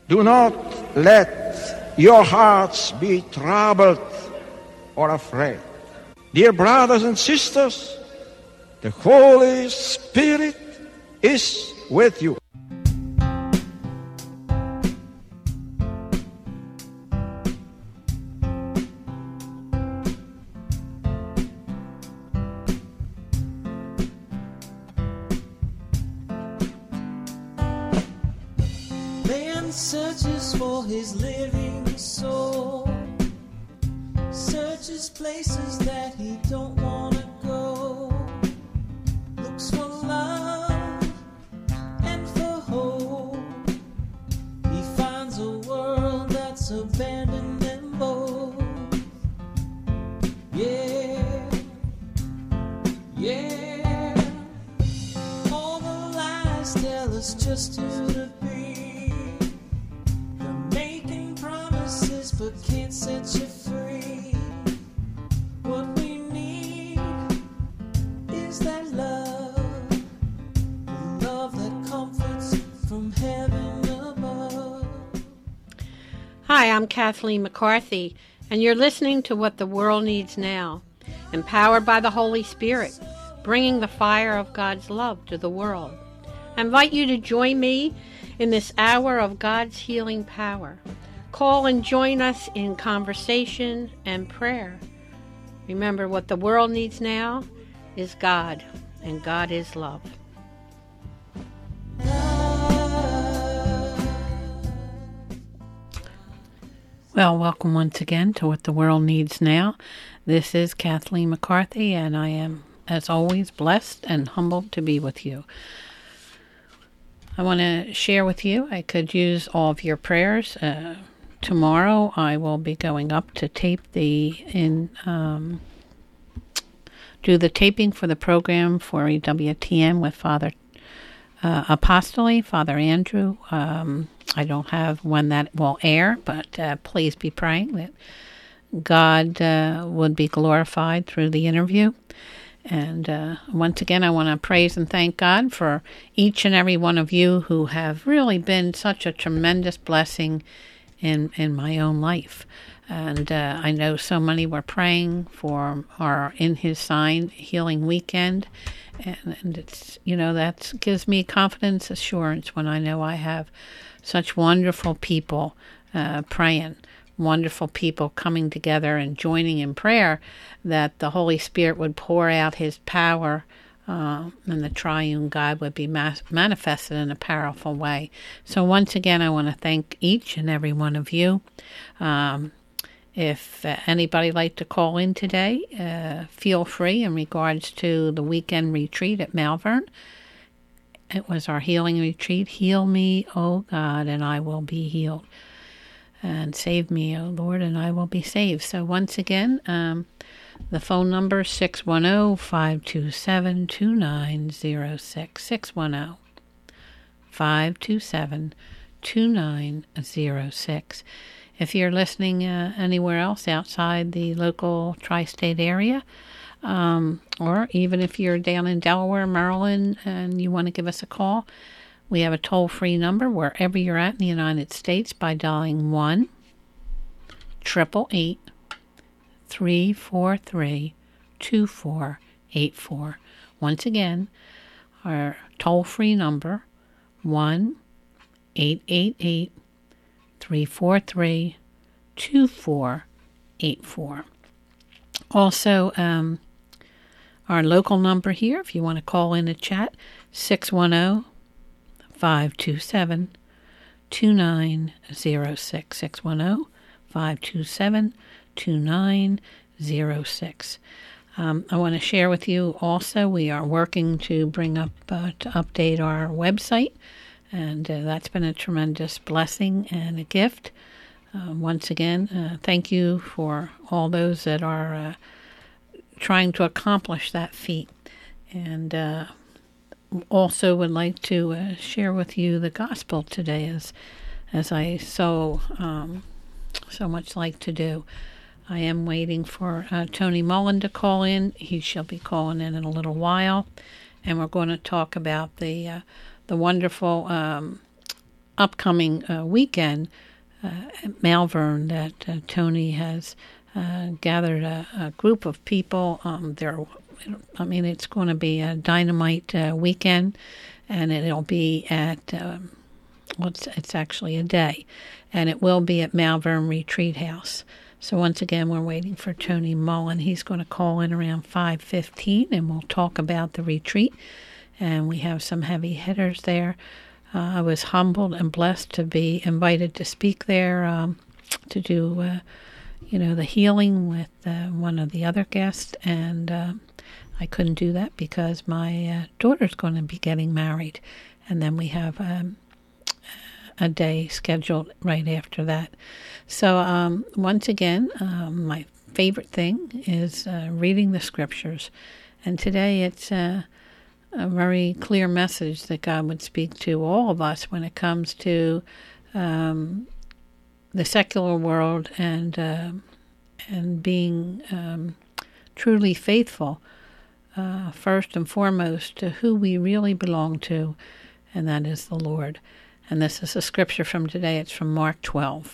Do not let your hearts be troubled or afraid. Dear brothers and sisters, the Holy Spirit is with you. Man searches for his living soul, searches places that he don't want to go, looks for love and for hope. He finds a world that's abandoned them both. Yeah, yeah. All the lies tell us just who to be. They're making promises but can't set you free. What we need is that love, the love that comforts from heaven above. Hi, I'm Kathleen McCarthy, and you're listening to What the World Needs Now, empowered by the Holy Spirit, bringing the fire of God's love to the world. I invite you to join me in this hour of God's healing power. Call and join us in conversation and prayer. Remember, what the world needs now is God, and God is love. Well, welcome once again to What the World Needs Now. This is Kathleen McCarthy, and I am, as always, blessed and humbled to be with you. I want to share with you, I could use all of your prayers. Tomorrow I will be going up to do the taping for the program for EWTN with Father Apostoli, Father Andrew. I don't have when that will air, but please be praying that God would be glorified through the interview. And once again, I want to praise and thank God for each and every one of you who have really been such a tremendous blessing in my own life. And I know so many were praying for our In His Sign healing weekend. And it's, that gives me confidence, assurance when I know I have such wonderful people praying, wonderful people coming together and joining in prayer, that the Holy Spirit would pour out His power and the triune God would be manifested in a powerful way. So once again, I want to thank each and every one of you. If anybody like to call in today, feel free in regards to the weekend retreat at Malvern. It was our healing retreat. Heal me, O God, and I will be healed. And save me, O Lord, and I will be saved. So once again, the phone number is 610-527-2906. 610-527-2906. If you're listening anywhere else outside the local tri-state area, or even if you're down in Delaware, Maryland, and you want to give us a call, we have a toll-free number wherever you're at in the United States by dialing 1-888-343-2484. Once again, our toll-free number, 1-888-343-2484. Also, our local number here, if you want to call in and chat, 610-527-2906. 610-527-2906. I want to share with you also, we are working to bring up, to update our website, and that's been a tremendous blessing and a gift. Once again, thank you for all those that are trying to accomplish that feat. And also would like to share with you the gospel today, as I so much like to do. I am waiting for Tony Mullen to call in. He shall be calling in a little while, and we're going to talk about the wonderful upcoming weekend at Malvern that Tony has gathered a group of people. It's going to be a dynamite weekend, and it'll be at, it's actually a day, and it will be at Malvern Retreat House. So once again, we're waiting for Tony Mullen. He's going to call in around 5:15, and we'll talk about the retreat. And we have some heavy hitters there. I was humbled and blessed to be invited to speak there to do, the healing with one of the other guests. And I couldn't do that because my daughter's going to be getting married. And then we have a day scheduled right after that. So once again, my favorite thing is reading the scriptures. And today it's a very clear message that God would speak to all of us when it comes to the secular world and being truly faithful, first and foremost, to who we really belong to, and that is the Lord. And this is a scripture from today. It's from Mark 12,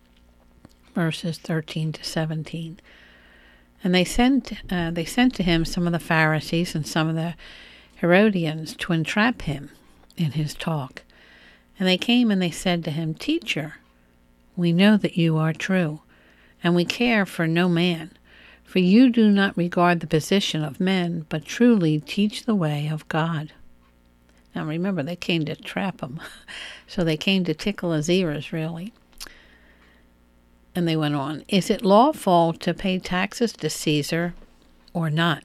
verses 13 to 17. And they sent to him some of the Pharisees and some of the Herodians to entrap him in his talk. And they came and they said to him, Teacher, we know that you are true, and we care for no man, for you do not regard the position of men, but truly teach the way of God. Now remember, they came to trap him, so they came to tickle his ears, really. And they went on, Is it lawful to pay taxes to Caesar or not?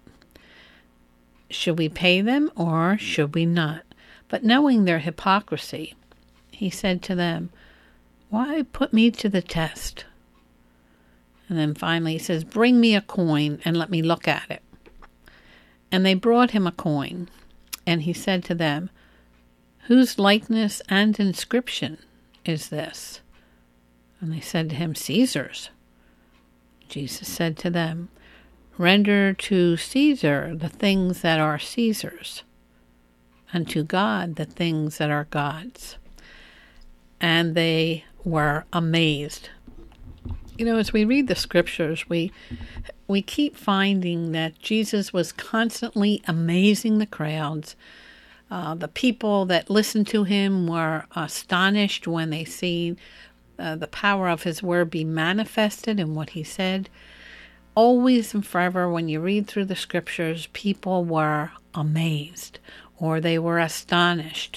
Should we pay them or should we not? But knowing their hypocrisy, he said to them, Why put me to the test? And then finally he says, Bring me a coin and let me look at it. And they brought him a coin, and he said to them, Whose likeness and inscription is this? And they said to him, Caesar's. Jesus said to them, Render to Caesar the things that are Caesar's, and to God the things that are God's. And they were amazed. As we read the scriptures, we keep finding that Jesus was constantly amazing the crowds. The people that listened to him were astonished when they see the power of his word be manifested in what he said. Always and forever, when you read through the scriptures, people were amazed or they were astonished.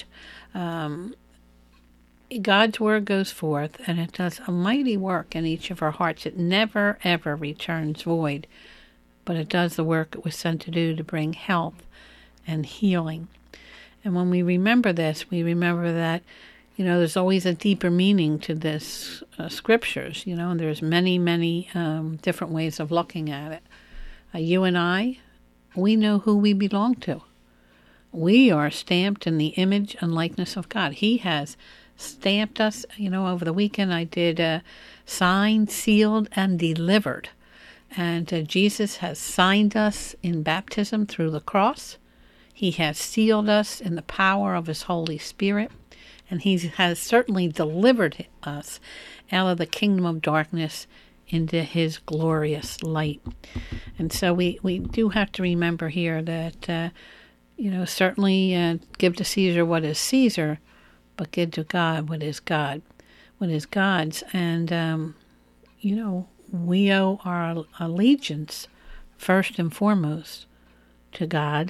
God's word goes forth, and it does a mighty work in each of our hearts. It never, ever returns void, but it does the work it was sent to do, to bring health and healing. And when we remember this, we remember that, there's always a deeper meaning to this scriptures, and there's many, many different ways of looking at it. You and I, we know who we belong to. We are stamped in the image and likeness of God. He has stamped us. Over the weekend I did signed, sealed, and delivered. And Jesus has signed us in baptism through the cross. He has sealed us in the power of his Holy Spirit. And he has certainly delivered us out of the kingdom of darkness into his glorious light. And so we do have to remember here that, certainly give to Caesar what is Caesar, but give to God what is God, what is God's. And, we owe our allegiance first and foremost to God.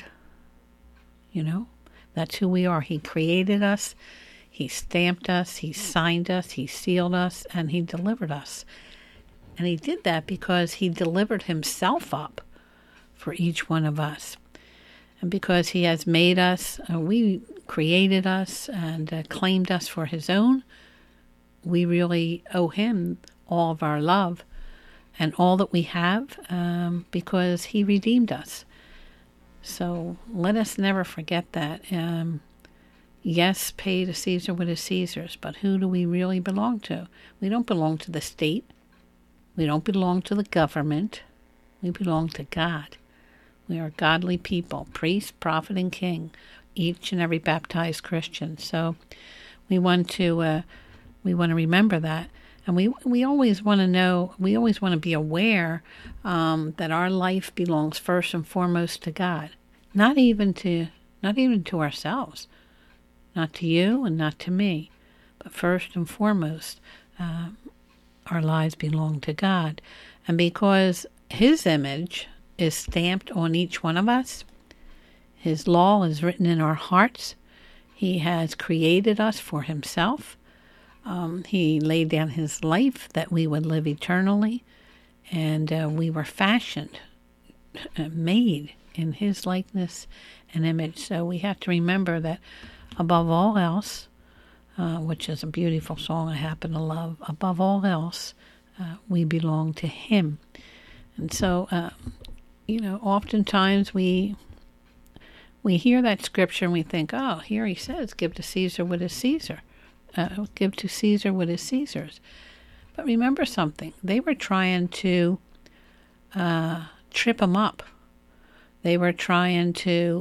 That's who we are. He created us. He stamped us, he signed us, he sealed us, and he delivered us. And he did that because he delivered himself up for each one of us. And because he has made us, we created us and claimed us for his own, we really owe him all of our love and all that we have because he redeemed us. So let us never forget that. Yes, pay to Caesar what is Caesar's, but who do we really belong to? We don't belong to the state. We don't belong to the government. We belong to God. We are godly people, priest, prophet, and king, each and every baptized Christian. So We want to remember that. And we always want to know, we always want to be aware that our life belongs first and foremost to God, not even to ourselves, not to you and not to me, but first and foremost, our lives belong to God. And because His image is stamped on each one of us, His law is written in our hearts, He has created us for Himself. He laid down His life that we would live eternally, and we were fashioned, made in His likeness and image. So we have to remember that above all else, which is a beautiful song I happen to love, above all else, we belong to Him. And so, oftentimes we hear that scripture and we think, oh, here He says, give to Caesar what is Caesar. Give to Caesar what is Caesar's. But remember something. They were trying to trip Him up. They were trying to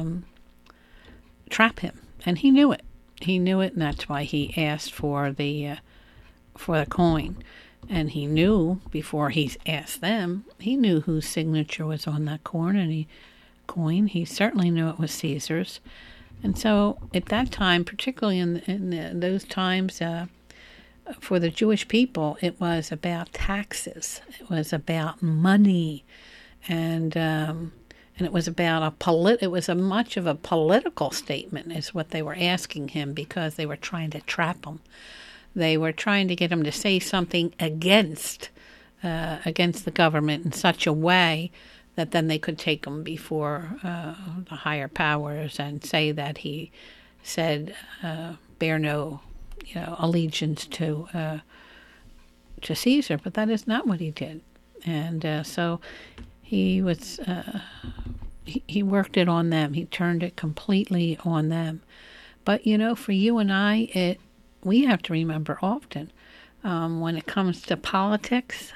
trap Him. And He knew it. He knew it, and that's why He asked for the coin. And He knew, before He asked them, He knew whose signature was on that coin. He certainly knew it was Caesar's. And so at that time, particularly in those times, for the Jewish people, it was about taxes. It was about money, and it was about it was much of a political statement, is what they were asking Him, because they were trying to trap Him. They were trying to get Him to say something against the government in such a way that then they could take Him before the higher powers and say that He said, bear no, allegiance to Caesar. But that is not what He did. And so He was, he worked it on them. He turned it completely on them. But, for you and I, we have to remember often, when it comes to politics,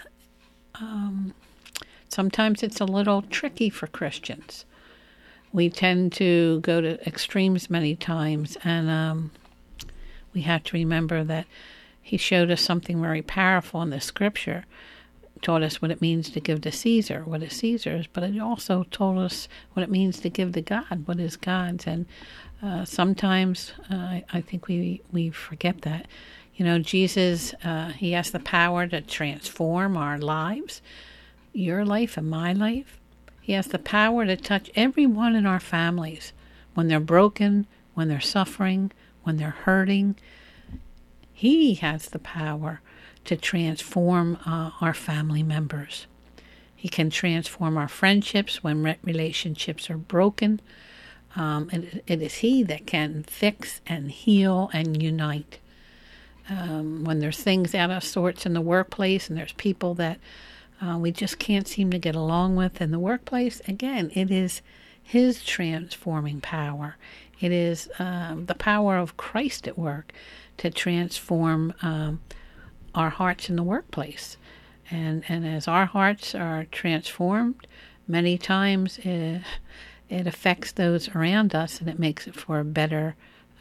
sometimes it's a little tricky for Christians. We tend to go to extremes many times, and we have to remember that He showed us something very powerful in the Scripture. Taught us what it means to give to Caesar, what is Caesar's, but it also told us what it means to give to God, what is God's. And sometimes I think we forget that. Jesus, He has the power to transform our lives, your life and my life. He has the power to touch everyone in our families when they're broken, when they're suffering, when they're hurting. He has the power to transform our family members. He can transform our friendships when relationships are broken. It is He that can fix and heal and unite. When there's things out of sorts in the workplace and there's people that we just can't seem to get along with in the workplace, again, it is His transforming power. It is the power of Christ at work to transform our hearts in the workplace. And as our hearts are transformed, many times it affects those around us, and it makes it for a better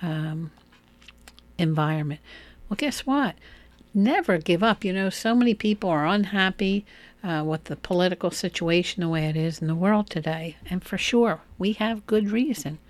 environment. Well, guess what? Never give up. So many people are unhappy with the political situation the way it is in the world today. And for sure, we have good reason.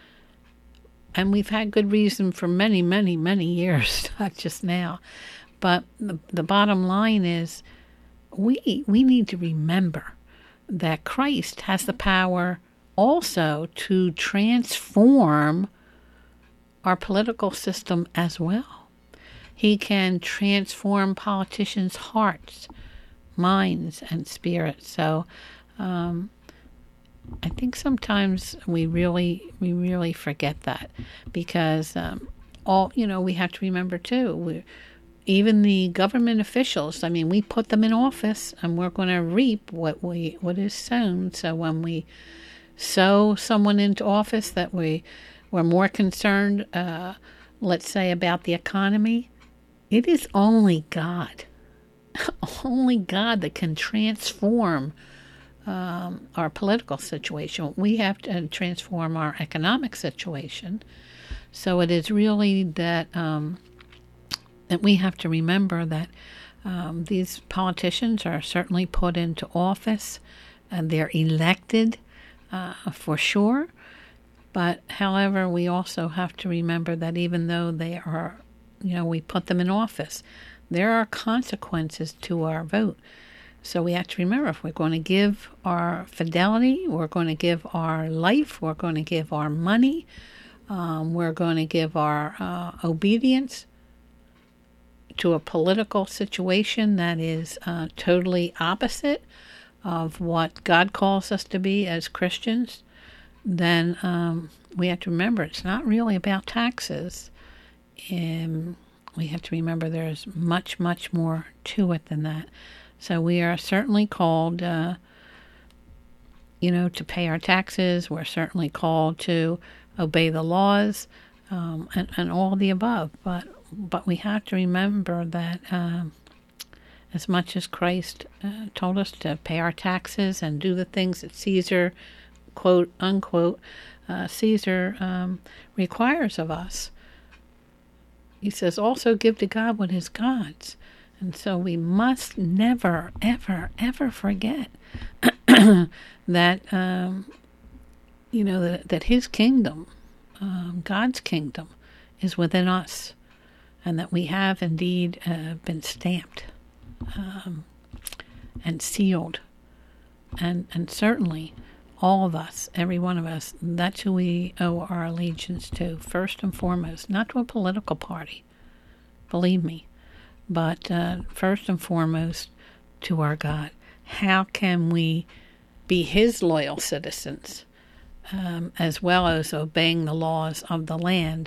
And we've had good reason for many, many, many years, not just now. But the bottom line is we need to remember that Christ has the power also to transform our political system as well. He can transform politicians' hearts, minds, and spirits. So I think sometimes we really forget that, because we have to remember too. Even the government officials, we put them in office, and we're going to reap what is sown. So when we sow someone into office that we're more concerned, let's say, about the economy, it is only God, only God that can transform our political situation. We have to transform our economic situation So it is really that that we have to remember that these politicians are certainly put into office and they're elected for sure. But however, we also have to remember that even though they are, we put them in office, there are consequences to our vote. So we have to remember, if we're going to give our fidelity, we're going to give our life, we're going to give our money, we're going to give our obedience to a political situation that is totally opposite of what God calls us to be as Christians, then we have to remember it's not really about taxes. And we have to remember there's much, much more to it than that. So we are certainly called, to pay our taxes. We're certainly called to obey the laws, and all the above. But we have to remember that as much as Christ told us to pay our taxes and do the things that Caesar, quote unquote, Caesar requires of us, he says also give to God what is God's. And so we must never, ever, ever forget that, that his kingdom, God's kingdom, is within us, and that we have indeed been stamped and sealed. And certainly all of us, every one of us, that's who we owe our allegiance to, first and foremost, not to a political party, believe me, but first and foremost to our God. How can we be his loyal citizens, as well as obeying the laws of the land,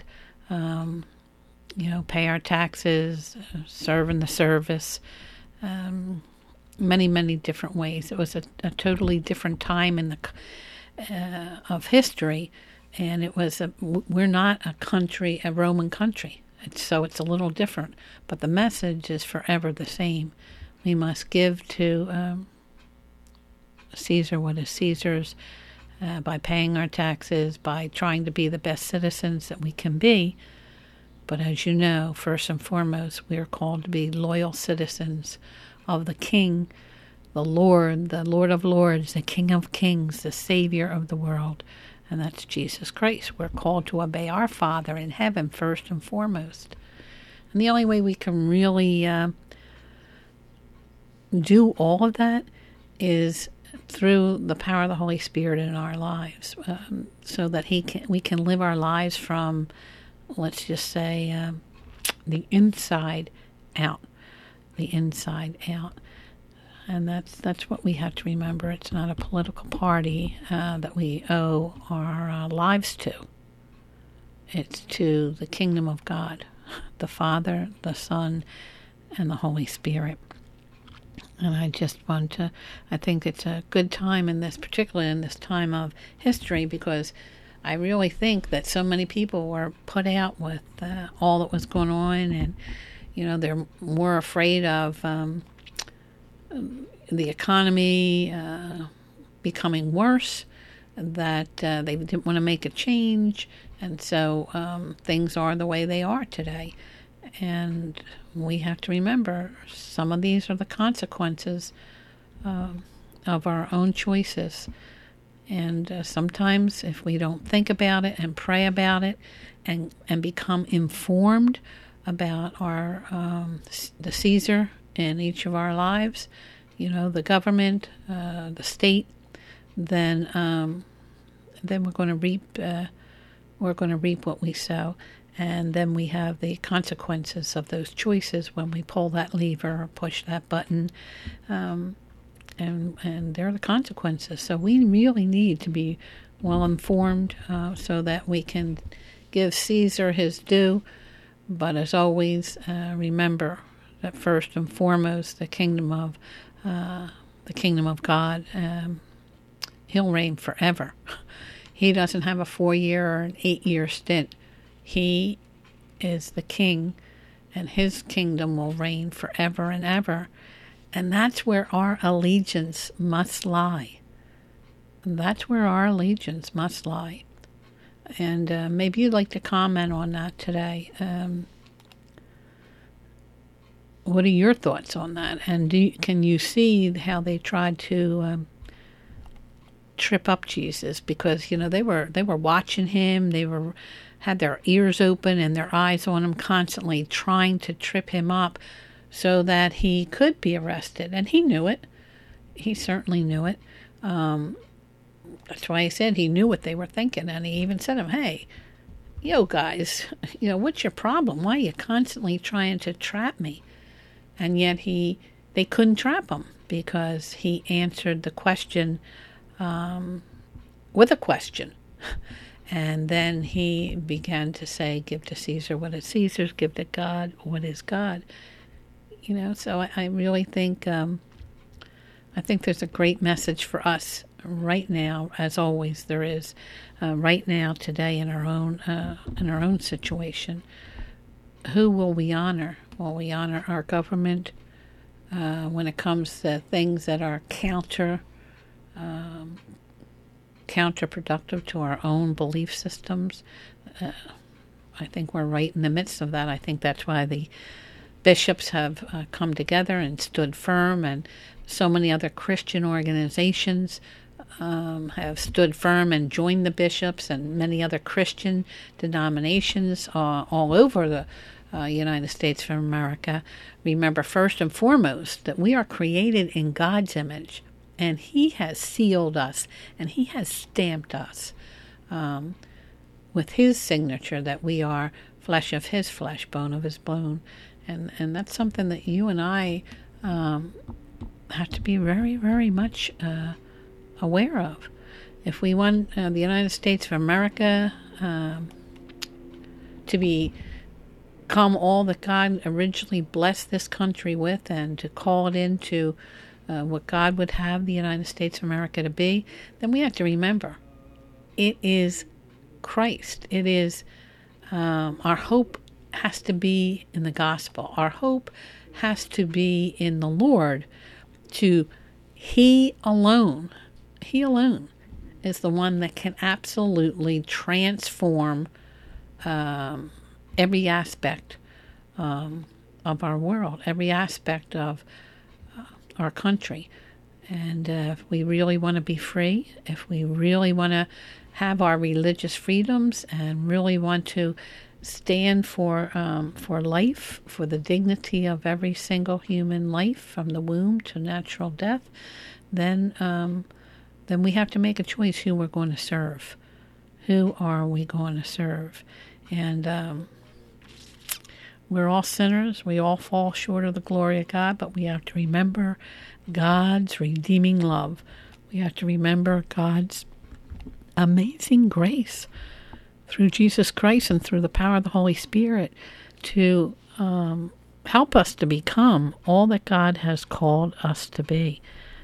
pay our taxes, serve in the service, many, many different ways. It was a totally different time in the of history, and it was we're not a Roman country. So it's a little different, but the message is forever the same. We must give to Caesar what is Caesar's, by paying our taxes, by trying to be the best citizens that we can be. But as you know, first and foremost, we are called to be loyal citizens of the King, the Lord of Lords, the King of Kings, the Savior of the world. And that's Jesus Christ. We're called to obey our Father in heaven first and foremost. And the only way we can really do all of that is through the power of the Holy Spirit in our lives, so that we can live our lives from, let's just say, the inside out. The inside out. And that's what we have to remember. It's not a political party that we owe our lives to. It's to the kingdom of God, the Father, the Son, and the Holy Spirit. And I think it's a good time particularly in this time of history, because I really think that so many people were put out with all that was going on, and, they're more afraid of the economy becoming worse, that they didn't want to make a change, and so things are the way they are today. And we have to remember some of these are the consequences of our own choices. And sometimes if we don't think about it and pray about it and become informed about the Caesar in each of our lives, the government, the state, then we're going to reap what we sow, and then we have the consequences of those choices when we pull that lever or push that button, and there are the consequences. So we really need to be well informed, so that we can give Caesar his due, but as always, remember that first and foremost, the kingdom of God, he'll reign forever. He doesn't have a 4-year or an 8-year stint. He is the king, and his kingdom will reign forever and ever. And that's where our allegiance must lie. That's where our allegiance must lie. And maybe you'd like to comment on that today. What are your thoughts on that? And can you see how they tried to trip up Jesus? Because they were watching him. They had their ears open and their eyes on him constantly, trying to trip him up so that he could be arrested. And he knew it. He certainly knew it. That's why he said he knew what they were thinking, and he even said to him, "Hey, yo guys, what's your problem? Why are you constantly trying to trap me?" And yet they couldn't trap him because he answered the question with a question. And then he began to say, "Give to Caesar what is Caesar's, give to God what is God." So I really think I think there's a great message for us right now, as always there is, right now, today, in our own situation. Who will we honor? Will we honor our government when it comes to things that are counterproductive to our own belief systems? I think we're right in the midst of that. I think that's why the bishops have come together and stood firm, and so many other Christian organizations have stood firm and joined the bishops, and many other Christian denominations all over the United States of America. Remember, first and foremost, that we are created in God's image, and he has sealed us, and he has stamped us with his signature, that we are flesh of his flesh, bone of his bone. And that's something that you and I have to be very, very much aware of. If we want the United States of America to become all that God originally blessed this country with, and to call it into what God would have the United States of America to be, then we have to remember it is Christ. It is our hope has to be in the gospel. Our hope has to be in the Lord. He alone is the one that can absolutely transform every aspect of our world, every aspect of our country. And if we really want to be free, if we really want to have our religious freedoms, and really want to stand for life, for the dignity of every single human life from the womb to natural death, then we have to make a choice who we're going to serve. Who are we going to serve? And we're all sinners. We all fall short of the glory of God, but we have to remember God's redeeming love. We have to remember God's amazing grace through Jesus Christ and through the power of the Holy Spirit to help us to become all that God has called us to be.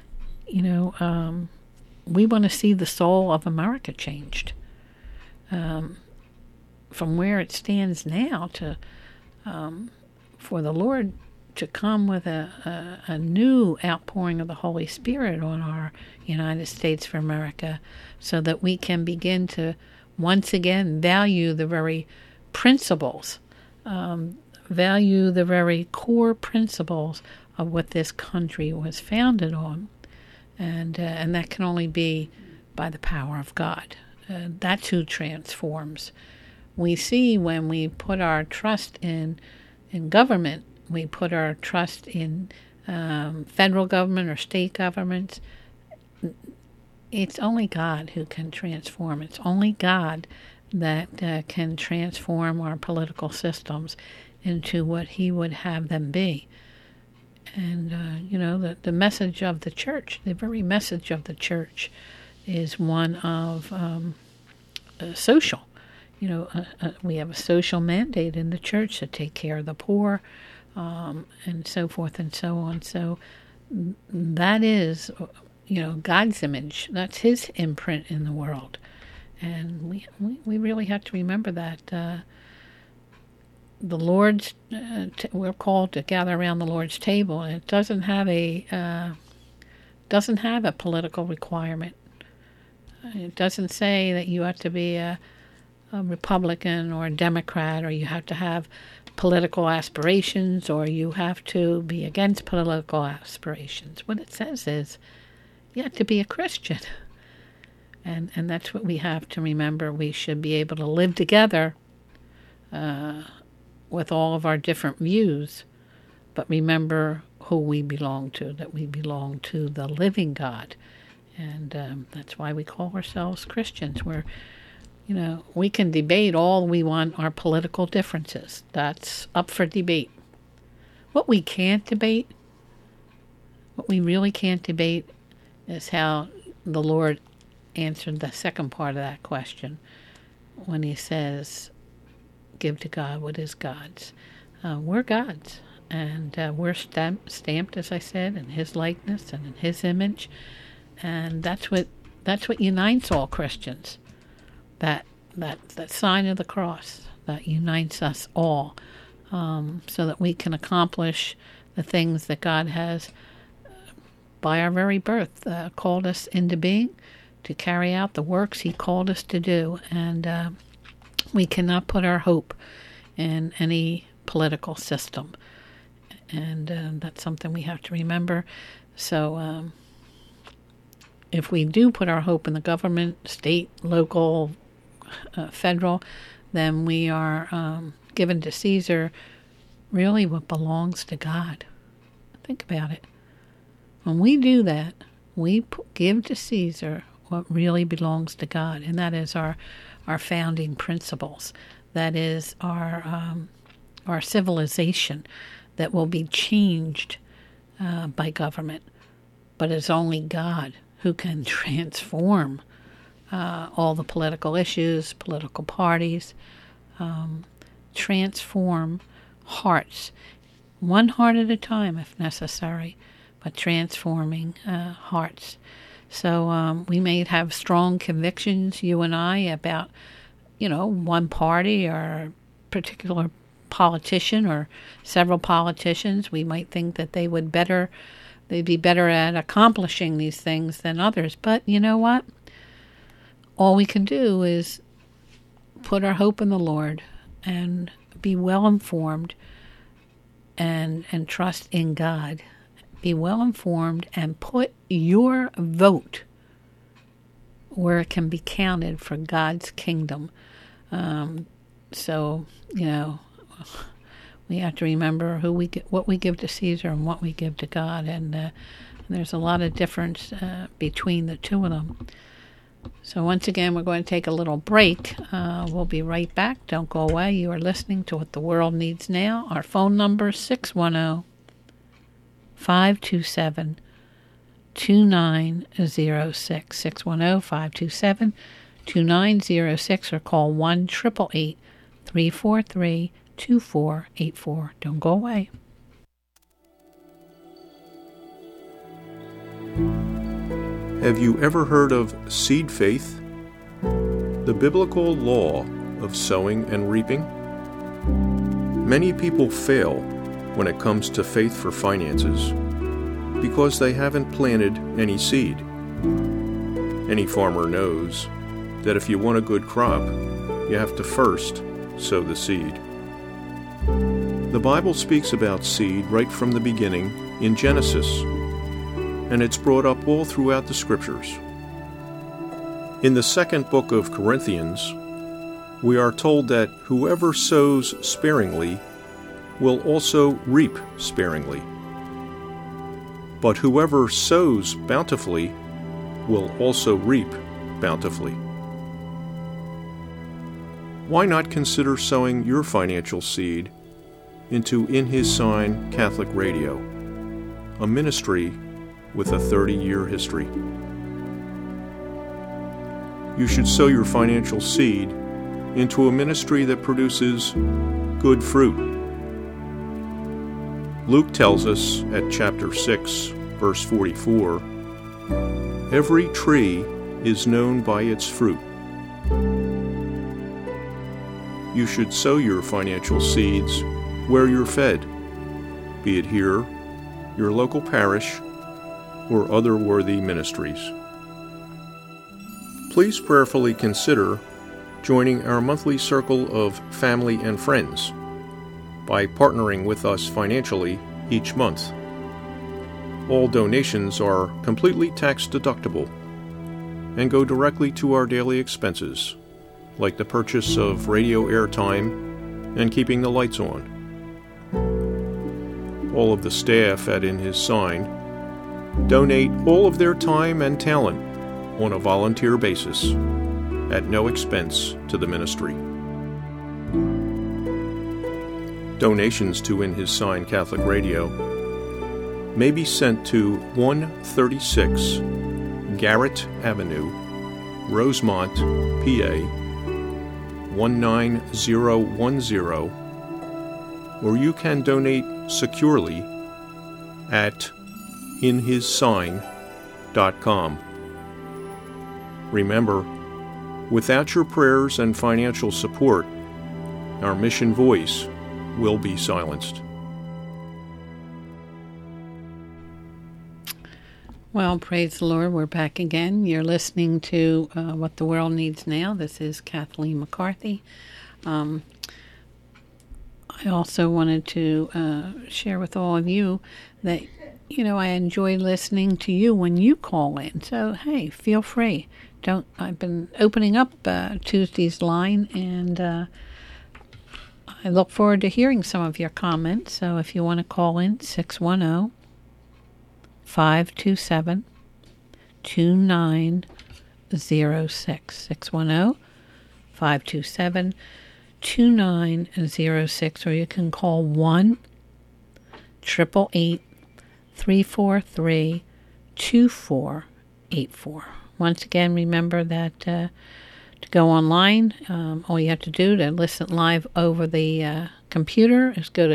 We want to see the soul of America changed from where it stands now to for the Lord to come with a new outpouring of the Holy Spirit on our United States of America, so that we can begin to once again value the very principles, value the very core principles of what this country was founded on. And that can only be by the power of God. That's who transforms. We see when we put our trust in government, we put our trust in federal government or state governments, it's only God who can transform. It's only God that can transform our political systems into what he would have them be. And, the message of the church, the very message of the church is one of social. We have a social mandate in the church to take care of the poor, and so forth and so on. So that is, God's image. That's his imprint in the world. And we really have to remember that the Lord's, we're called to gather around the Lord's table, and it doesn't have a political requirement. It doesn't say that you have to be a a Republican or a Democrat, or you have to have political aspirations, or you have to be against political aspirations. What it says is you have to be a Christian. And that's what we have to remember. We should be able to live together with all of our different views, but remember who we belong to, that we belong to the living God. And that's why we call ourselves Christians. We can debate all we want our political differences. That's up for debate. What we can't debate, what we really can't debate, is how the Lord answered the second part of that question when he says, give to God what is God's. We're God's, and we're stamped, as I said, in his likeness and in his image, and that's what unites all Christians. That sign of the cross that unites us all, so that we can accomplish the things that God has, by our very birth, called us into being, to carry out the works he called us to do. And we cannot put our hope in any political system. And that's something we have to remember. So if we do put our hope in the government, state, local, federal, then we are given to Caesar really what belongs to God. Think about it. When we do that, we give to Caesar what really belongs to God, and that is our founding principles. That is our civilization that will be changed by government. But it's only God who can transform all the political issues, political parties, transform hearts, one heart at a time if necessary, but transforming hearts. So we may have strong convictions, you and I, about, one party or a particular politician or several politicians. We might think that they'd be better at accomplishing these things than others. But you know what? All we can do is put our hope in the Lord and be well informed and trust in God. Be well informed and put your vote where it can be counted for God's kingdom. So we have to remember what we give to Caesar and what we give to God, and there's a lot of difference between the two of them. So once again, we're going to take a little break. We'll be right back. Don't go away. You are listening to What the World Needs Now. Our phone number is 610-527-2906. 610-527-2906, or call 1-888-343-2484. Don't go away. Have you ever heard of seed faith? The biblical law of sowing and reaping? Many people fail when it comes to faith for finances because they haven't planted any seed. Any farmer knows that if you want a good crop, you have to first sow the seed. The Bible speaks about seed right from the beginning in Genesis, and it's brought up all throughout the Scriptures. In the second book of Corinthians, we are told that whoever sows sparingly will also reap sparingly, but whoever sows bountifully will also reap bountifully. Why not consider sowing your financial seed into In His Sign Catholic Radio, a ministry with a 30-year history? You should sow your financial seed into a ministry that produces good fruit. Luke tells us at chapter 6, verse 44, "Every tree is known by its fruit." You should sow your financial seeds where you're fed, be it here, your local parish, or other worthy ministries. Please prayerfully consider joining our monthly circle of family and friends by partnering with us financially each month. All donations are completely tax-deductible and go directly to our daily expenses, like the purchase of radio airtime and keeping the lights on. All of the staff at In His Sign donate all of their time and talent on a volunteer basis at no expense to the ministry. Donations to In His Sign Catholic Radio may be sent to 136 Garrett Avenue, Rosemont, PA 19010, or you can donate securely at inhissign.com. Remember, without your prayers and financial support, our mission voice will be silenced. Well, praise the Lord. We're back again. You're listening to What the World Needs Now. This is Kathleen McCarthy. I also wanted to share with all of you that, I enjoy listening to you when you call in. So, hey, feel free. I've been opening up Tuesday's line, and I look forward to hearing some of your comments. So if you want to call in, 610-527-2906. 610-527-2906, or you can call 1-888-343-2484. Once again, remember that to go online, all you have to do to listen live over the computer is go to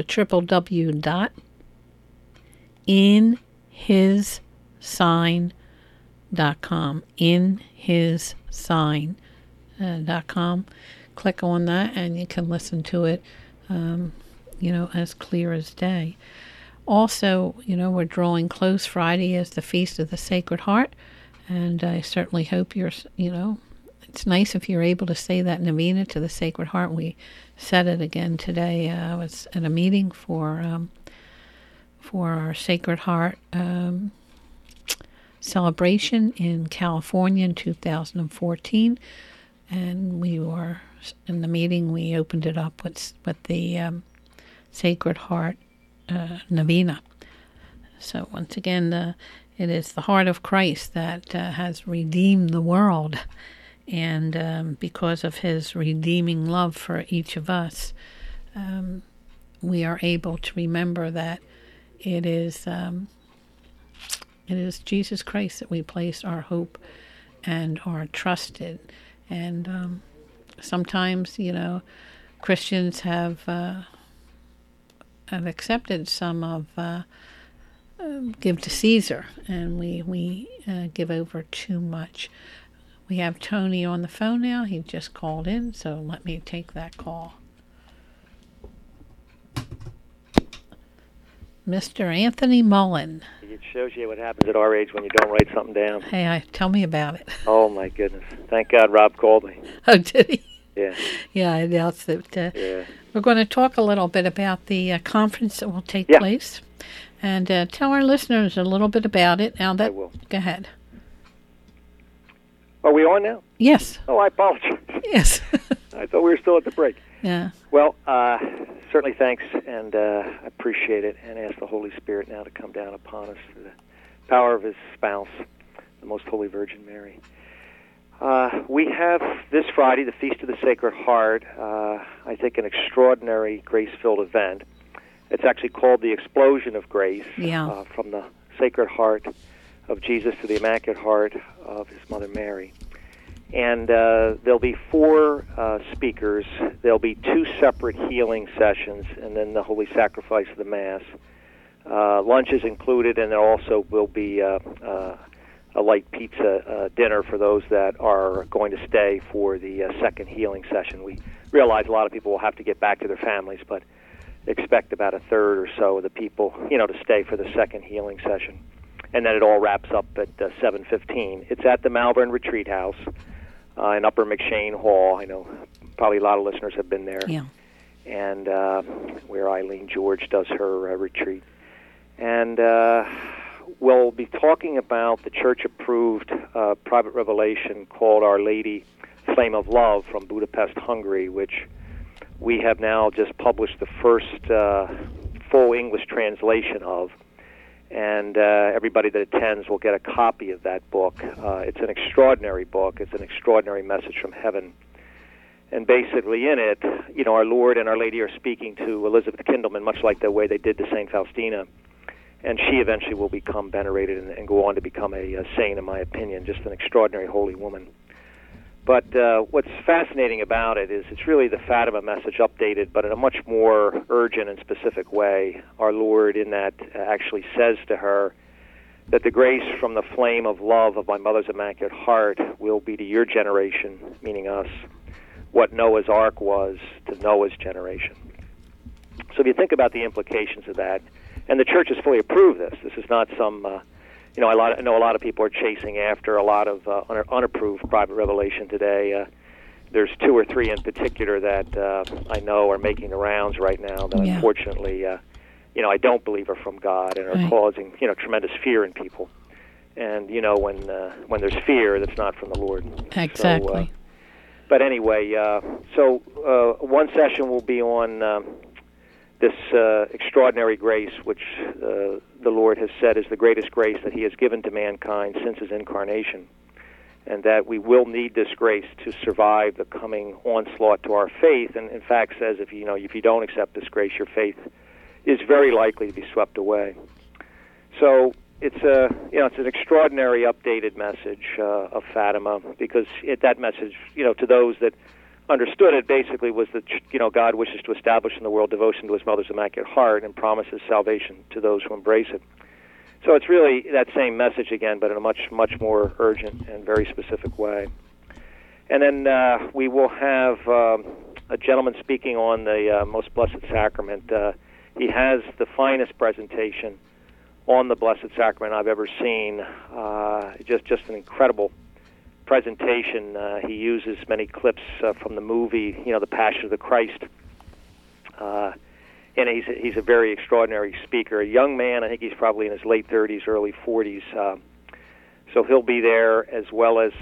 www.inhissign.com. inhissign.com. Click on that and you can listen to it, as clear as day. Also, we're drawing close. Friday is the Feast of the Sacred Heart, and I certainly hope it's nice if you're able to say that novena to the Sacred Heart. We said it again today. I was at a meeting for our Sacred Heart celebration in California in 2014, and we were in the meeting. We opened it up with the Sacred Heart novena. So once again, it is the heart of Christ that has redeemed the world, and because of His redeeming love for each of us, we are able to remember that it is Jesus Christ that we place our hope and our trust in. And sometimes, Christians have accepted some of give to Caesar, and we give over too much. We have Tony on the phone now. He just called in, so let me take that call. Mr. Anthony Mullen. It shows you what happens at our age when you don't write something down. Hey, tell me about it. Oh, my goodness. Thank God Rob called me. Oh, did he? Yeah. Yeah, I announced that. Yeah. We're going to talk a little bit about the conference that will take place, and tell our listeners a little bit about it. Now that, I will. Go ahead. Are we on now? Yes. Oh, I apologize. Yes. I thought we were still at the break. Yeah. Well, certainly thanks, and I appreciate it, and ask the Holy Spirit now to come down upon us through the power of His spouse, the Most Holy Virgin Mary. We have this Friday, the Feast of the Sacred Heart, I think an extraordinary grace-filled event. It's actually called the Explosion of Grace, from the Sacred Heart of Jesus to the Immaculate Heart of His Mother Mary. And there'll be 4 speakers. There'll be 2 separate healing sessions, and then the Holy Sacrifice of the Mass. Lunch is included, and there also will be a light pizza dinner for those that are going to stay for the second healing session. We realize a lot of people will have to get back to their families, but expect about a third or so of the people, to stay for the second healing session. And then it all wraps up at 7:15. It's at the Malvern Retreat House. in Upper McShane Hall. I know probably a lot of listeners have been there. Yeah. And where Eileen George does her retreat. And we'll be talking about the church-approved private revelation called Our Lady Flame of Love from Budapest, Hungary, which we have now just published the first full English translation of. And everybody that attends will get a copy of that book. It's an extraordinary book. It's an extraordinary message from heaven. And basically in it, our Lord and Our Lady are speaking to Elizabeth Kindleman, much like the way they did to St. Faustina. And she eventually will become venerated and go on to become a saint, in my opinion, just an extraordinary holy woman. But what's fascinating about it is it's really the Fatima message updated, but in a much more urgent and specific way. Our Lord in that actually says to her that the grace from the flame of love of my mother's Immaculate Heart will be to your generation, meaning us, what Noah's Ark was to Noah's generation. So if you think about the implications of that, and the Church has fully approved this. This is not some, I know a lot of people are chasing after a lot of unapproved private revelation today. There's 2 or 3 in particular that I know are making the rounds right now that unfortunately, I don't believe are from God and are causing, tremendous fear in people. And, when there's fear, that's not from the Lord. Exactly. So, but anyway, one session will be on this extraordinary grace, which the Lord has said is the greatest grace that He has given to mankind since His incarnation, and that we will need this grace to survive the coming onslaught to our faith. And in fact, says if you don't accept this grace, your faith is very likely to be swept away. So it's an extraordinary updated message of Fatima, because that message, to those that understood it, basically was that God wishes to establish in the world devotion to His Mother's Immaculate Heart and promises salvation to those who embrace it. So it's really that same message again, but in a much, much more urgent and very specific way. And then we will have a gentleman speaking on the Most Blessed Sacrament. He has the finest presentation on the Blessed Sacrament I've ever seen. Just an incredible presentation. He uses many clips from the movie, The Passion of the Christ. And he's a very extraordinary speaker. A young man, I think he's probably in his late 30s, early 40s. So he'll be there, as well as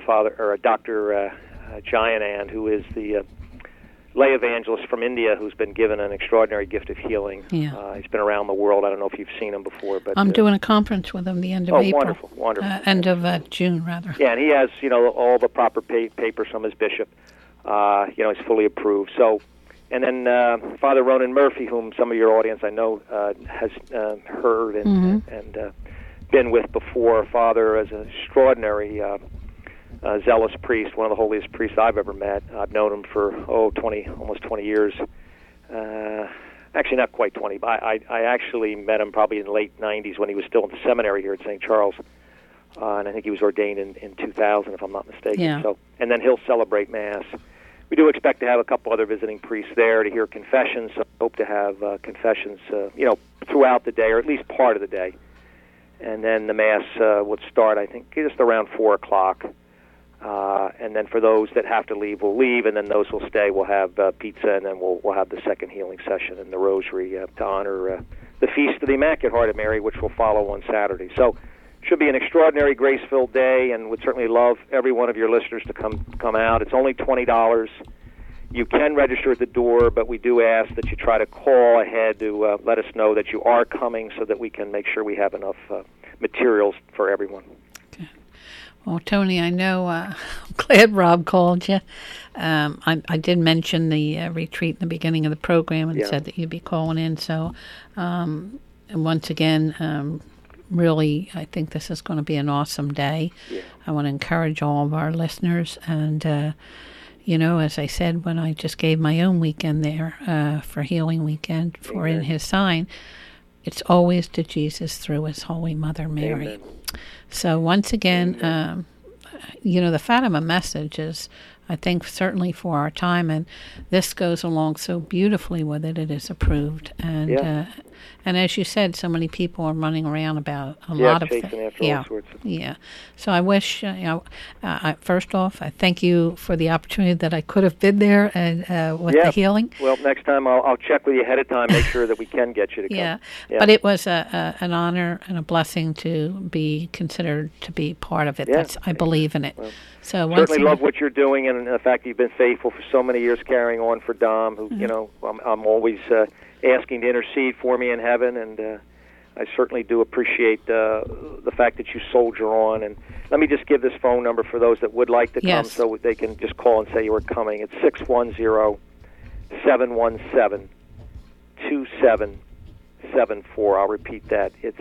Dr. Jayanand, who is the lay evangelist from India who's been given an extraordinary gift of healing. Yeah. He's been around the world. I don't know if you've seen him before, but I'm doing a conference with him the end of April. Wonderful. End of June, rather. Yeah, and he has all the proper papers from his bishop. He's fully approved. So, and then Father Ronan Murphy, whom some of your audience I know has heard and been with before. Father is an extraordinary zealous priest, one of the holiest priests I've ever met. I've known him for almost 20 years. Actually, not quite 20, but I actually met him probably in the late 90s when he was still in the seminary here at St. Charles, and I think he was ordained in 2000, if I'm not mistaken. Yeah. So, and then he'll celebrate Mass. We do expect to have a couple other visiting priests there to hear confessions. So I hope to have confessions, throughout the day, or at least part of the day. And then the Mass would start, I think, just around 4 o'clock. And then for those that have to leave, we'll leave, and then those who will stay, we'll have pizza, and then we'll have the second healing session and the rosary to honor the Feast of the Immaculate Heart of Mary, which will follow on Saturday. So it should be an extraordinary, grace-filled day, and would certainly love every one of your listeners to come out. It's only $20. You can register at the door, but we do ask that you try to call ahead to let us know that you are coming so that we can make sure we have enough materials for everyone. Well, Tony, I know, I'm glad Rob called you. I did mention the retreat in the beginning of the program and said that you'd be calling in. So, and once again, really, I think this is going to be an awesome day. Yeah. I want to encourage all of our listeners. And, as I said, when I just gave my own weekend there for Healing Weekend for In His Sign, it's always to Jesus through His Holy Mother Mary. Amen. So once again, the Fatima message is I think certainly for our time, and this goes along so beautifully with it. It is approved, and and as you said, so many people are running around about a lot of chasing things. after all sorts of. Yeah. So I wish, first off, I thank you for the opportunity that I could have been there and with the healing. Well, next time I'll check with you ahead of time, make sure that we can get you to come. Yeah. But it was an honor and a blessing to be considered to be part of it. Yeah. I believe in it. Well, so certainly love what you're doing, and the fact that you've been faithful for so many years, carrying on for Dom. Who, you know, I'm always asking to intercede for me in heaven, and I certainly do appreciate the fact that you soldier on. And let me just give this phone number for those that would like to come, so they can just call and say you were coming. It's 610-717-2774. I'll repeat that. It's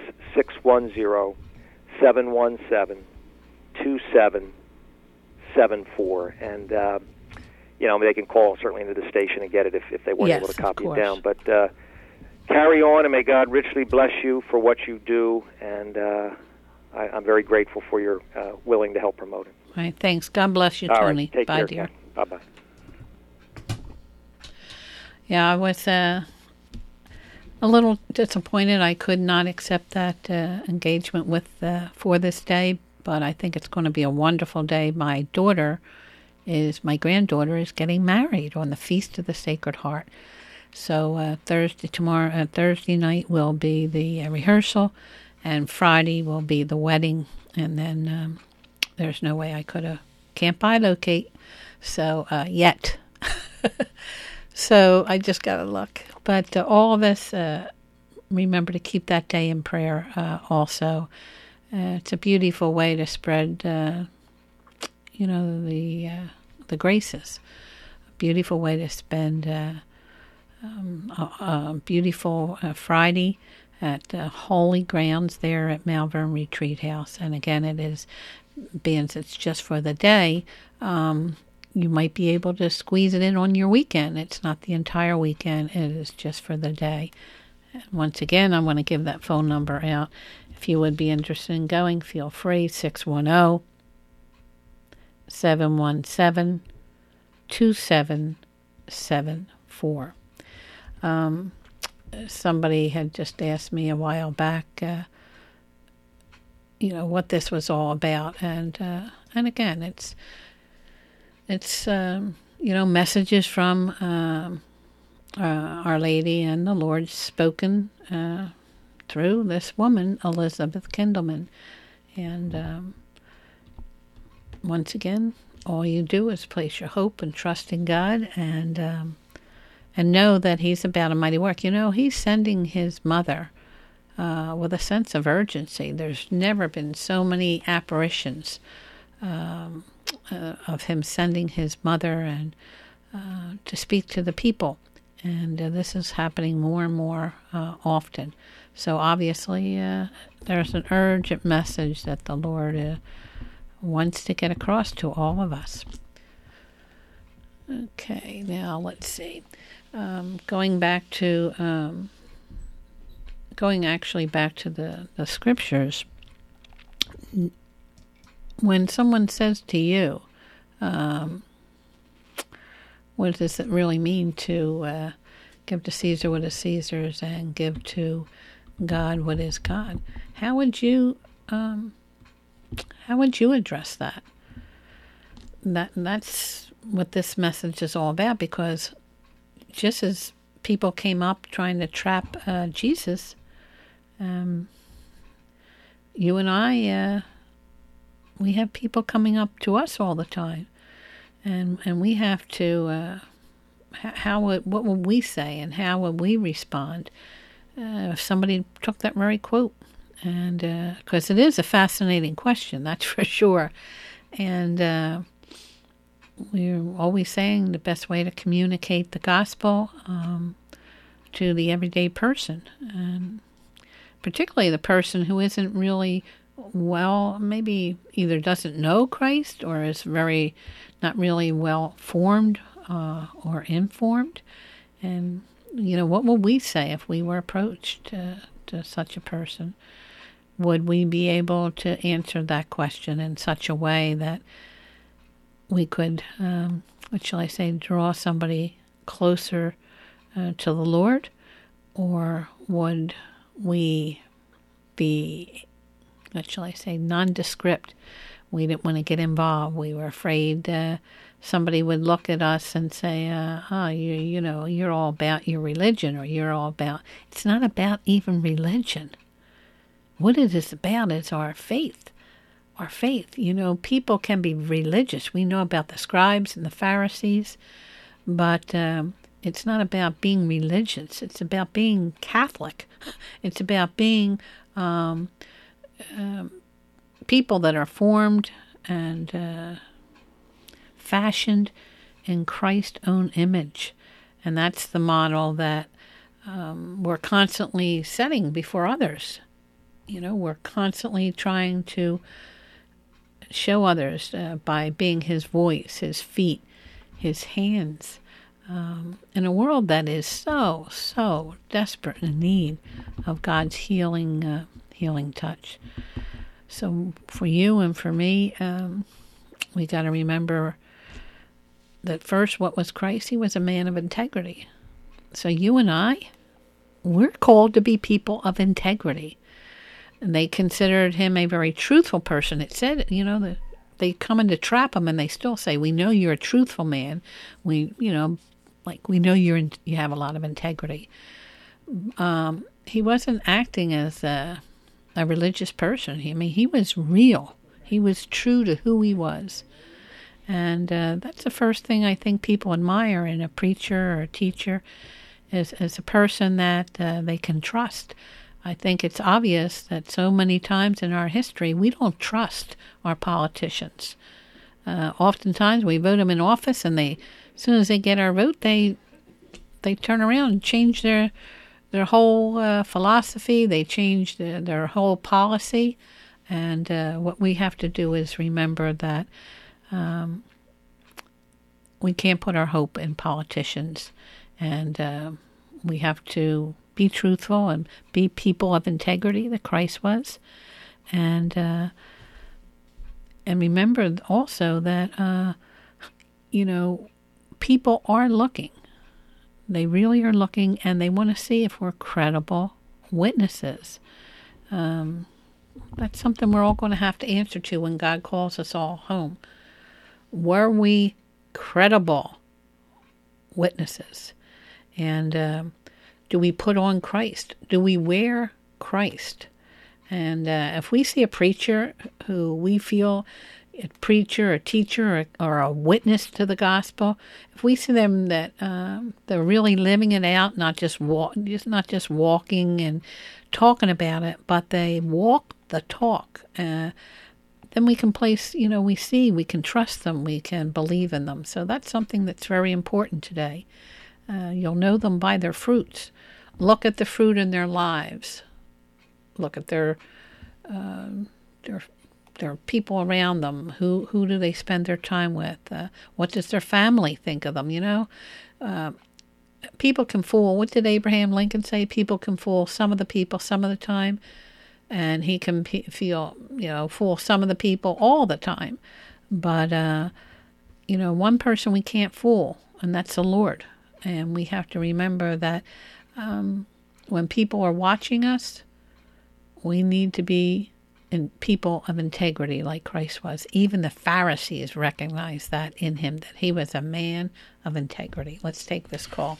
610-717-2774. And you know, they can call certainly into the station and get it if they weren't able to copy it down. But carry on, and may God richly bless you for what you do. And I'm very grateful for your willing to help promote it. All right, thanks. God bless you, All Tony. Right, take Bye, care, dear. Bye-bye. Yeah, I was a little disappointed I could not accept that engagement with for this day, but I think it's going to be a wonderful day. My granddaughter is getting married on the Feast of the Sacred Heart. So Thursday night will be the rehearsal, and Friday will be the wedding, and then there's no way I can't bilocate, so yet. So I just got to look. But all of us remember to keep that day in prayer also. It's a beautiful way to spread, the graces. A beautiful way to spend a beautiful Friday at Holy Grounds there at Malvern Retreat House. And again, it is, being it's just for the day, you might be able to squeeze it in on your weekend. It's not the entire weekend. It is just for the day. And once again, I want to give that phone number out. If you would be interested in going, feel free, 610-717-2774. Somebody had just asked me a while back, what this was all about. And again, it's messages from Our Lady and the Lord spoken through this woman, Elizabeth Kindelman. And once again, all you do is place your hope and trust in God, and know that He's about a mighty work. He's sending His mother with a sense of urgency. There's never been so many apparitions of Him sending His mother and to speak to the people. And this is happening more and more often. So obviously there's an urgent message that the Lord wants to get across to all of us. Okay, now let's see. Going back to the scriptures. When someone says to you, what does it really mean to give to Caesar what is Caesar's and give to God what is God? How would you address that? That's what this message is all about, because just as people came up trying to trap Jesus, you and I, we have people coming up to us all the time, and we have to. What would we say, and how would we respond if somebody took that very quote? And because it is a fascinating question, that's for sure. And we're always saying the best way to communicate the gospel to the everyday person, and particularly the person who isn't really maybe either doesn't know Christ or is not really well formed or informed. And what would we say if we were approached to such a person? Would we be able to answer that question in such a way that we could, what shall I say, draw somebody closer to the Lord, or would we be, what shall I say, nondescript? We didn't want to get involved. We were afraid somebody would look at us and say, you know, you're all about your religion, or you're all about... It's not about even religion. What it is about is our faith. Our faith. You know, people can be religious. We know about the scribes and the Pharisees, but it's not about being religious. It's about being Catholic. It's about being people that are formed and fashioned in Christ's own image. And that's the model that we're constantly setting before others. You know, we're constantly trying to show others by being his voice, his feet, his hands. In a world that is so desperate in need of God's healing touch. So for you and for me, we got to remember that first, what was Christ? He was a man of integrity. So you and I, we're called to be people of integrity. And they considered him a very truthful person. It said, you know, that they come in to trap him, and they still say, we know you're a truthful man. We know you have a lot of integrity. He wasn't acting as a religious person. I mean, he was real. He was true to who he was. And that's the first thing I think people admire in a preacher or a teacher, is a person that they can trust. I think it's obvious that so many times in our history, we don't trust our politicians. Oftentimes we vote them in office, and as soon as they get our vote, they turn around and change their whole philosophy. They change their whole policy. And what we have to do is remember that we can't put our hope in politicians, and we have to be truthful and be people of integrity that Christ was, and remember also that people are looking. They really are looking, and they want to see if we're credible witnesses. That's something we're all going to have to answer to when God calls us all home. Were we credible witnesses? And do we put on Christ? Do we wear Christ? And if we see a preacher who we feel, a preacher, a teacher, or a witness to the gospel, if we see them that they're really living it out, not just walking and talking about it, but they walk the talk, then we can place, we can trust them, we can believe in them. So that's something that's very important today. You'll know them by their fruits. Look at the fruit in their lives. Look at their people around them. Who do they spend their time with? What does their family think of them? People can fool. What did Abraham Lincoln say? People can fool some of the people some of the time, and he can fool some of the people all the time. But one person we can't fool, and that's the Lord. And we have to remember that when people are watching us, we need to be people of integrity like Christ was. Even the Pharisees recognized that in him, that he was a man of integrity. Let's take this call.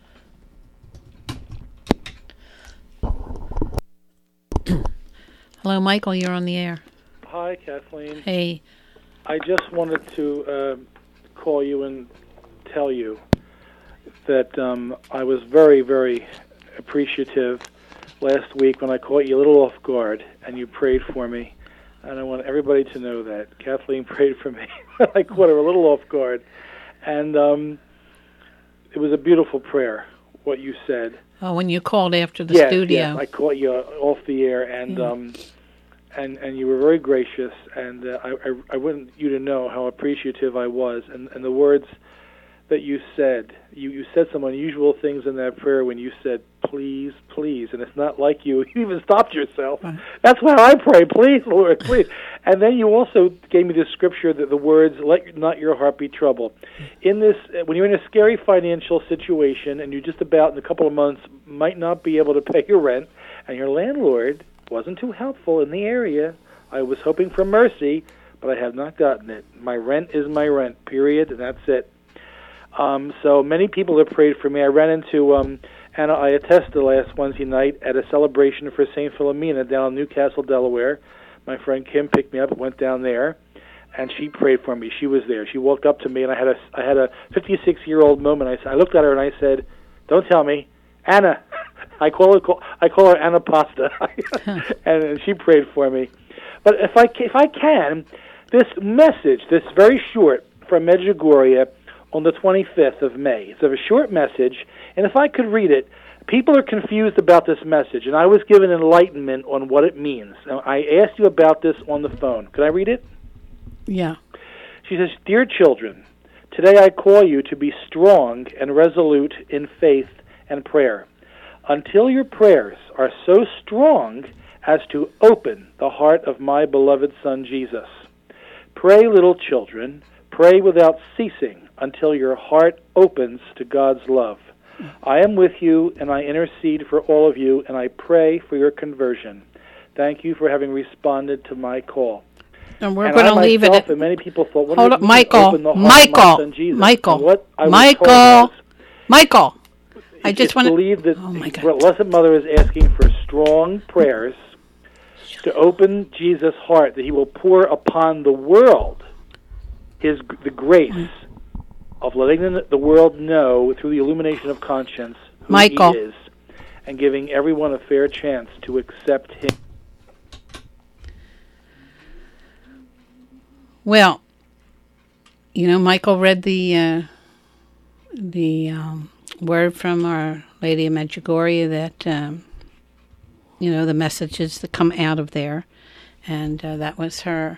Hello, Michael, you're on the air. Hi, Kathleen. Hey. I just wanted to call you and tell you that I was very, very appreciative last week when I caught you a little off guard and you prayed for me. And I want everybody to know that Kathleen prayed for me. I caught her a little off guard. And it was a beautiful prayer, what you said. Oh, when you called after the studio. Yes, I caught you off the air, and and you were very gracious, and I wanted you to know how appreciative I was, and the words that you said. You said some unusual things in that prayer when you said, please, please. And it's not like you even stopped yourself. Right. That's why I pray, please, Lord, please. And then you also gave me the scripture, that the words, let not your heart be troubled. In this, when you're in a scary financial situation and you just about in a couple of months might not be able to pay your rent, and your landlord wasn't too helpful in the area, I was hoping for mercy, but I have not gotten it. My rent is my rent, period, and that's it. So many people have prayed for me. I ran into Anna Iatesta last Wednesday night at a celebration for St. Philomena down in Newcastle, Delaware. My friend Kim picked me up and went down there, and she prayed for me. She was there. She walked up to me, and I had a 56-year-old moment. I looked at her and I said, "Don't tell me, Anna." I call her Anna Pasta, and she prayed for me. But if I can, this message, this very short from Medjugorje on the 25th of May. It's a short message, and if I could read it, people are confused about this message, and I was given enlightenment on what it means. Now, I asked you about this on the phone. Could I read it? Yeah. She says, "Dear children, today I call you to be strong and resolute in faith and prayer, until your prayers are so strong as to open the heart of my beloved Son Jesus. Pray, little children, pray without ceasing until your heart opens to God's love. I am with you, and I intercede for all of you, and I pray for your conversion. Thank you for having responded to my call." And we're going to leave it at... And many people thought, what hold does it on, mean, open the heart of my Son Jesus? Michael. I just want to believe that my God. The Blessed Mother is asking for strong prayers to open Jesus' heart, that he will pour upon the world the grace of letting the world know through the illumination of conscience who he is, and giving everyone a fair chance to accept him. Well, Michael read the word from Our Lady of Medjugorje that, the messages that come out of there, and that was her,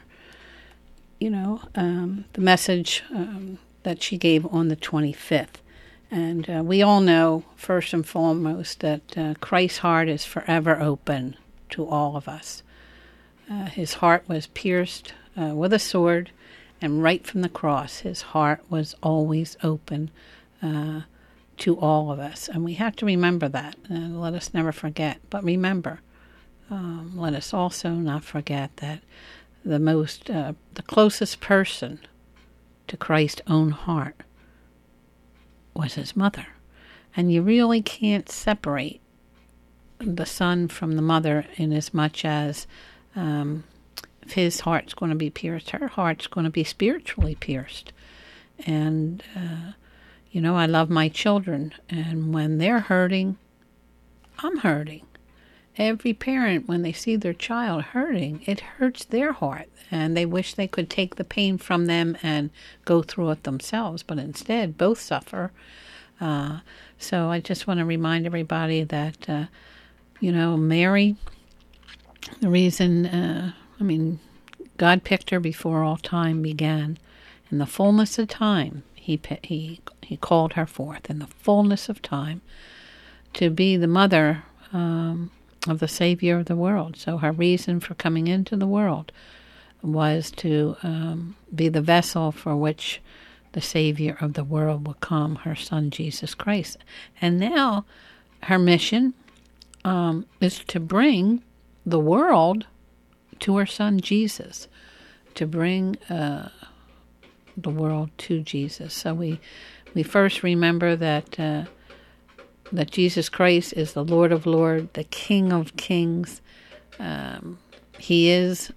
the message that she gave on the 25th. And we all know, first and foremost, that Christ's heart is forever open to all of us. His heart was pierced with a sword, and right from the cross, his heart was always open to all of us. And we have to remember that, and let us never forget. But remember, let us also not forget that the closest person to Christ's own heart was his mother. And you really can't separate the son from the mother, in as much as if his heart's going to be pierced, her heart's going to be spiritually pierced. And, I love my children, and when they're hurting, I'm hurting. Every parent, when they see their child hurting, it hurts their heart, and they wish they could take the pain from them and go through it themselves, but instead both suffer. So I just want to remind everybody that, Mary, the reason, God picked her before all time began. In the fullness of time, he called her forth in the fullness of time to be the mother of the Savior of the world. So her reason for coming into the world was to be the vessel for which the Savior of the world will come, her Son Jesus Christ. And now her mission is to bring the world to her Son Jesus, to bring the world to Jesus. So we first remember that Jesus Christ is the Lord of Lords, the King of Kings. He is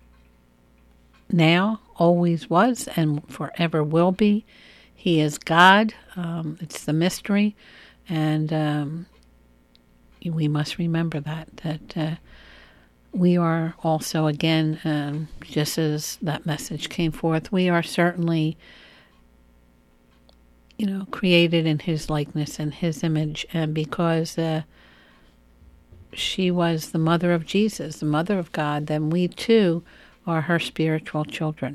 now, always was, and forever will be. He is God. It's the mystery, and we must remember that we are also, again, just as that message came forth, we are certainly, created in his likeness and his image. And because she was the mother of Jesus, the mother of God, then we too are her spiritual children.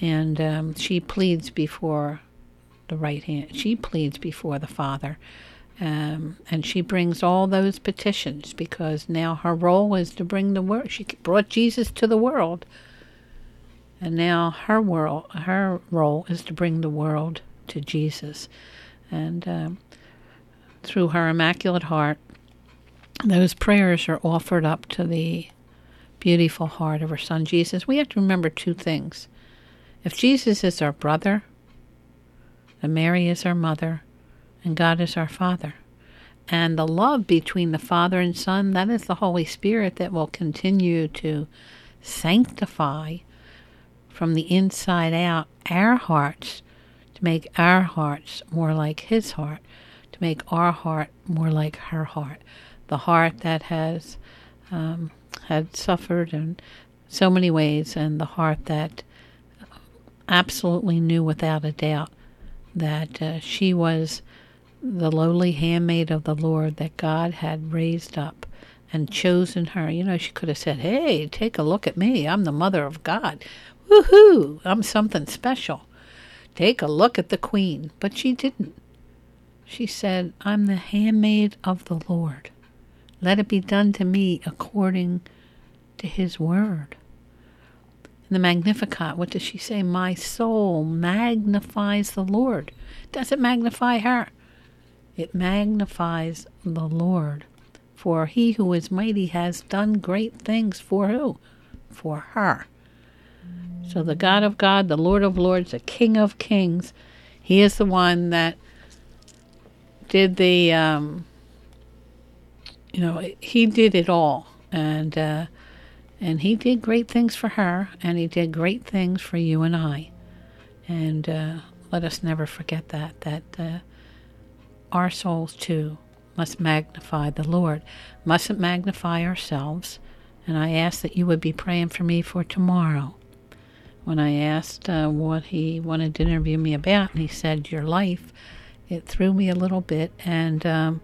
And she pleads before the right hand. She pleads before the Father And she brings all those petitions because now her role is to bring the word. She brought Jesus to the world. And now her role is to bring the world to Jesus. And through her Immaculate Heart, those prayers are offered up to the beautiful heart of her Son Jesus. We have to remember two things. If Jesus is our brother, and Mary is our mother, and God is our Father. And the love between the Father and Son, that is the Holy Spirit that will continue to sanctify from the inside out our hearts, to make our hearts more like His heart, to make our heart more like her heart. The heart that has had suffered in so many ways, and the heart that absolutely knew without a doubt that she was the lowly handmaid of the Lord that God had raised up and chosen her. You know, she could have said, hey, take a look at me. I'm the mother of God. Woohoo! I'm something special. Take a look at the Queen. But she didn't. She said, I'm the handmaid of the Lord. Let it be done to me according to His word. In the Magnificat, what does she say? My soul magnifies the Lord. It doesn't magnify her. It magnifies the Lord. For He who is mighty has done great things for who? For her. So the God of God, the Lord of Lords, the King of Kings, He is the one that did the, He did it all. And He did great things for her, and He did great things for you and I. And let us never forget that our souls, too, must magnify the Lord, mustn't magnify ourselves. And I ask that you would be praying for me for tomorrow. When I asked what he wanted to interview me about, and he said, your life, it threw me a little bit, and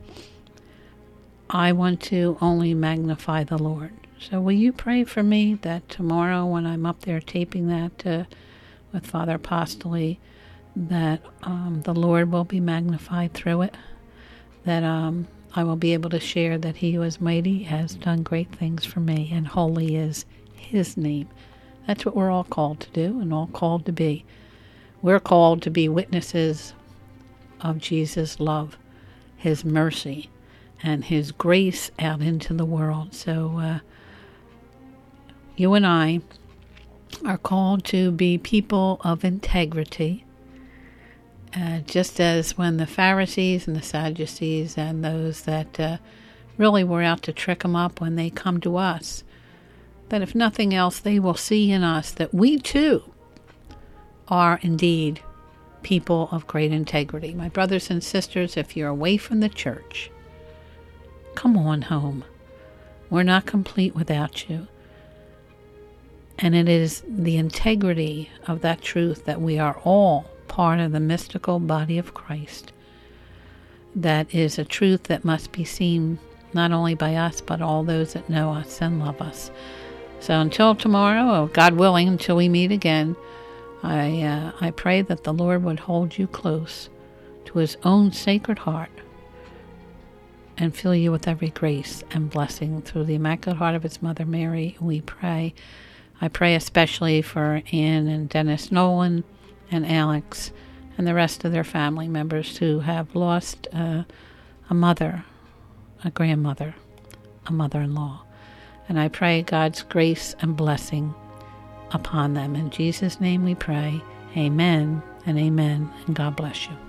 I want to only magnify the Lord. So will you pray for me that tomorrow when I'm up there taping that with Father Apostoli, that the Lord will be magnified through it, that I will be able to share that He who is mighty has done great things for me, and holy is His name. That's what we're all called to do and all called to be. We're called to be witnesses of Jesus' love, His mercy, and His grace out into the world. So you and I are called to be people of integrity, just as when the Pharisees and the Sadducees and those that really were out to trick them up, when they come to us, that if nothing else, they will see in us that we too are indeed people of great integrity. My brothers and sisters, if you're away from the church, come on home. We're not complete without you. And it is the integrity of that truth that we are all part of the mystical body of Christ. That is a truth that must be seen not only by us, but all those that know us and love us. So until tomorrow, or God willing, until we meet again, I pray that the Lord would hold you close to His own sacred heart and fill you with every grace and blessing through the Immaculate Heart of His Mother Mary. We pray. I pray especially for Ann and Dennis Nolan and Alex and the rest of their family members who have lost a mother, a grandmother, a mother-in-law. And I pray God's grace and blessing upon them. In Jesus' name we pray. Amen and amen. And God bless you.